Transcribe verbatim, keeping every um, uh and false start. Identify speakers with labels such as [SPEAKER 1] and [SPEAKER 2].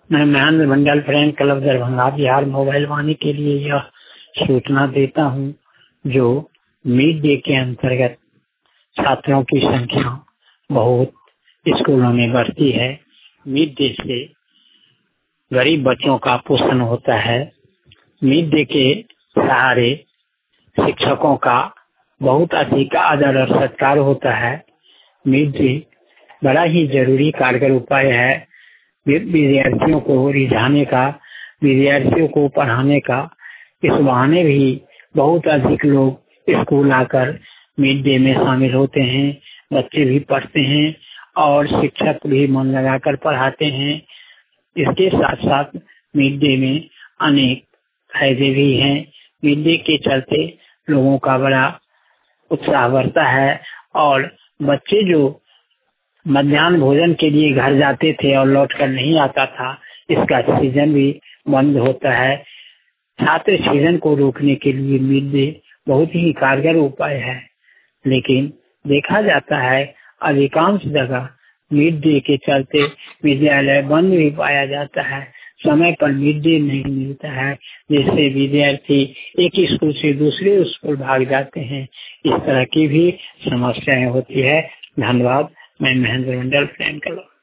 [SPEAKER 1] मैं Mahendra Mandal friend club Darbhanga Bihar mobile Vani के लिए यह सूचना देता हूं, जो मिड डे के अंतर्गत छात्रों की संख्या बहुत स्कूलों में बढ़ती है। मिड डे से गरीब बच्चों का पोषण होता है। मिड डे के सहारे शिक्षकों का बहुत अधिक आदर और सत्कार होता है। मिड डे बड़ा ही जरूरी कारगर उपाय है विद्यार्थियों को रिझाने का, विद्यार्थियों को पढ़ाने का। इस बहाने भी बहुत अधिक लोग स्कूल आकर मिड डे में शामिल होते हैं। बच्चे भी पढ़ते हैं और शिक्षक भी मन लगाकर पढ़ाते हैं। इसके साथ साथ मिड डे में अनेक फायदे भी हैं। मिड डे के चलते लोगों का बड़ा उत्साह बढ़ता है और बच्चे जो मध्याह्न भोजन के लिए घर जाते थे और लौट कर नहीं आता था, इसका सीजन भी बंद होता है। छात्र सीजन को रोकने के लिए मिड डे बहुत ही कारगर उपाय है, लेकिन देखा जाता है अधिकांश जगह मिड डे के चलते विद्यालय बंद भी पाया जाता है। समय पर मिड डे नहीं मिलता है, जिससे विद्यार्थी एक स्कूल से दूसरे स्कूल भाग जाते हैं। इस तरह की भी समस्याएं होती है। धन्यवाद। मैं महेंद्र मंडल फ्रेंड क्लब।